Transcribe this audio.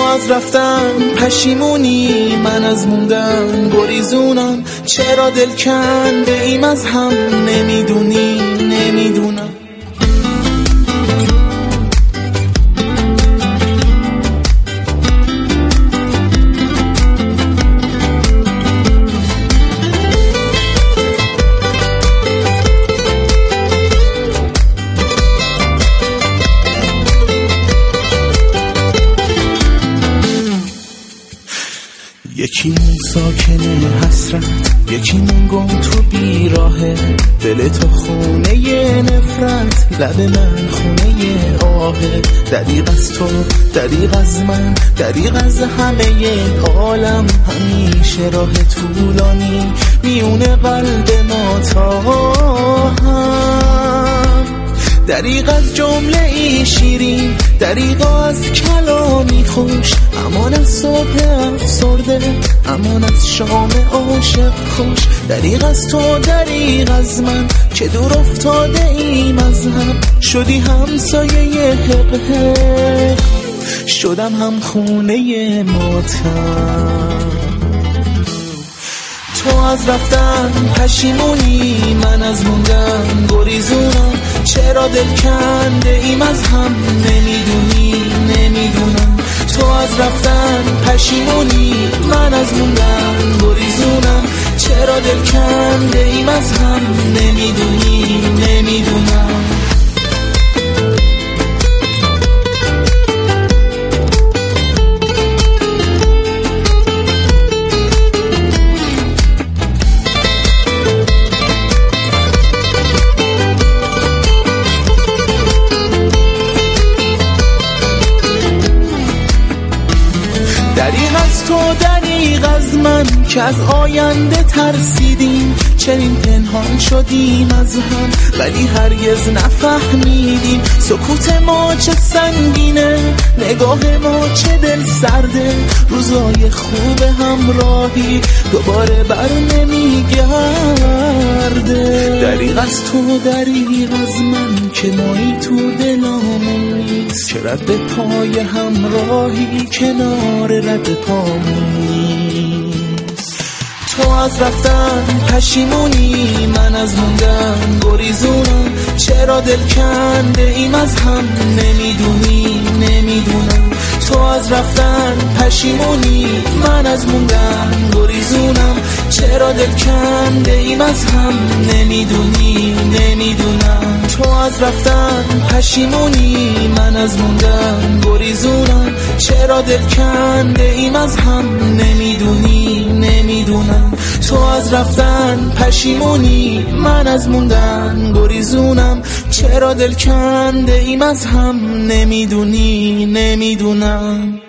از رفتن پشیمونی، من از موندن گریزونم. چرا دل کنده ایم از هم نمیدونی، نمیدونم. یکیمون ساکنه حسرت، یکیمون گم تو بیراهه. دل تو خونه ی نفرت، لب من خونه ی آهه. دریغ از تو، دریغ از من، دریغ از همه ی عالم. همیشه راه طولانی میونه قلب ما تا هم. دریغ از جمله ای شیرین، دریغ از کلامی خوش. امان از صبح افسرده، امان از شام عاشق خوش. دریغ از تو، دریغ از من که دور افتاده ایم از هم. شدی همسایه حق حق، شدم هم خونه ماتم. تو از رفتن پشیمونی، من از موندن گریزونم. چرا دل کنده ایم از هم نمیدونی، نمیدونم. تو از رفتن پشیمونی، من از موندن گریزونم. چرا دل کنده ایم از هم نمیدونی، نمیدونم. دریغ از تو، دریغ از من که از آینده ترسیدیم. چنین پنهان شدیم از هم ولی هرگز نفهمیدیم. سکوت ما چه سنگینه، نگاه ما چه دل سرده. روزای خوب همراهی دوباره بر نمیگرده. دریغ از تو، دریغ از من که مایی تو دلامون نیست. که رد پای همراهی کنار رد پامون نیست. تو از رفتن پشیمونی، من از موندن گریزونم. چرا دل کنده ایم از هم نمیدونی، نمیدونم. تو از رفتن پشیمونی، من از موندن گریزونم. چرا دل کنده ایم از هم نمیدونی، نمیدونم. تو از رفتن پشیمونی، من از موندن گریزونم. چرا دل کنده ایم از هم نمیدونی، نمیدونم. تو از رفتن پشیمونی، من از موندن گریزونم. چرا دل کنده ایم از هم نمیدونی، نمیدونم.